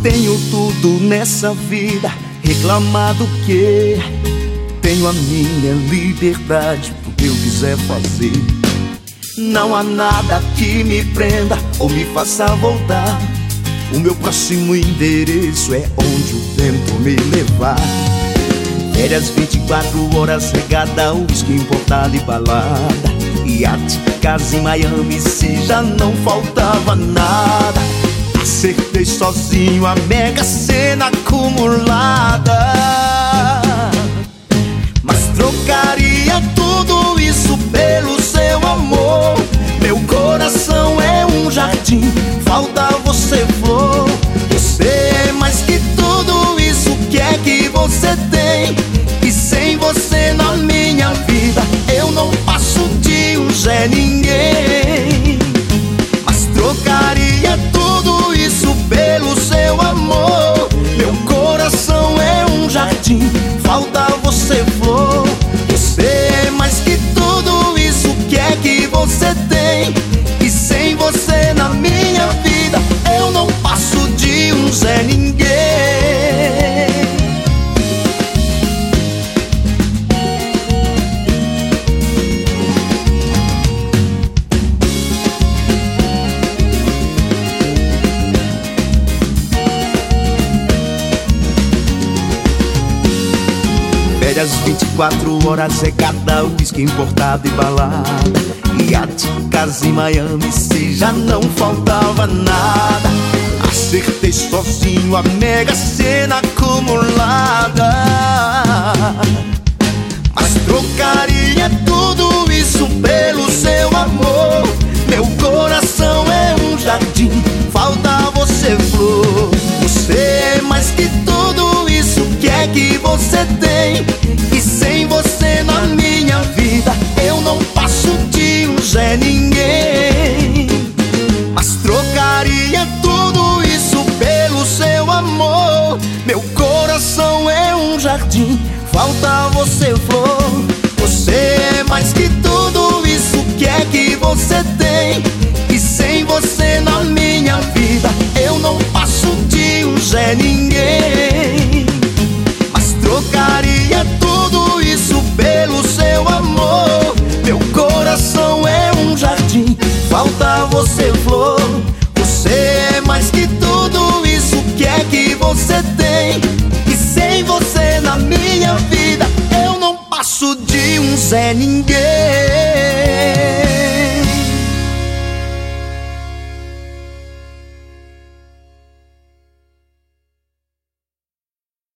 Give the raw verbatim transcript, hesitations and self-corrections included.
Tenho tudo nessa vida, reclamar do quê? Tenho a minha liberdade pro que eu quiser fazer. Não há nada que me prenda ou me faça voltar. O meu próximo endereço é onde o vento me levar. Férias vinte e quatro horas, regada, uísque importado e balada. Iate, casa em Miami, se já não faltava nada. Acertei sozinho a mega sena acumulada. Mas trocaria tudo isso pelo seu amor. Meu coração é um jardim, falta você flor. Você é mais que tudo isso, o que é que você tem? E sem você na minha vida eu não passo de um Zé Ninguém. Mas trocaria tudo isso pelo seu amor. Meu coração é um jardim, falta você flor. Você é mais que tudo isso, o que é que você tem? E sem você na minha vida eu não passo de um Zé Ninguém. Férias vinte e quatro horas, regada, uísque importado e balada. Iate, casa em Miami, se já não faltava nada. Acertei sozinho a mega sena acumulada. Mas trocaria tudo isso pelo seu amor. Meu coração é um jardim, falta você flor. Você é mais que tudo isso, o que é que você tem? E sem você na minha vida eu não passo de um Zé Ninguém. Mas trocaria tudo isso pelo seu amor. Meu coração é um jardim, falta você flor. Você é mais que tudo isso, o que é que você tem? E sem você na minha vida eu não passo de um Zé Ninguém. Mas trocaria tudo isso pelo seu amor. Meu coração é um jardim, falta você flor. Você é mais que tudo isso, o que é que você tem? E sem você na minha vida eu não passo de um Zé Ninguém.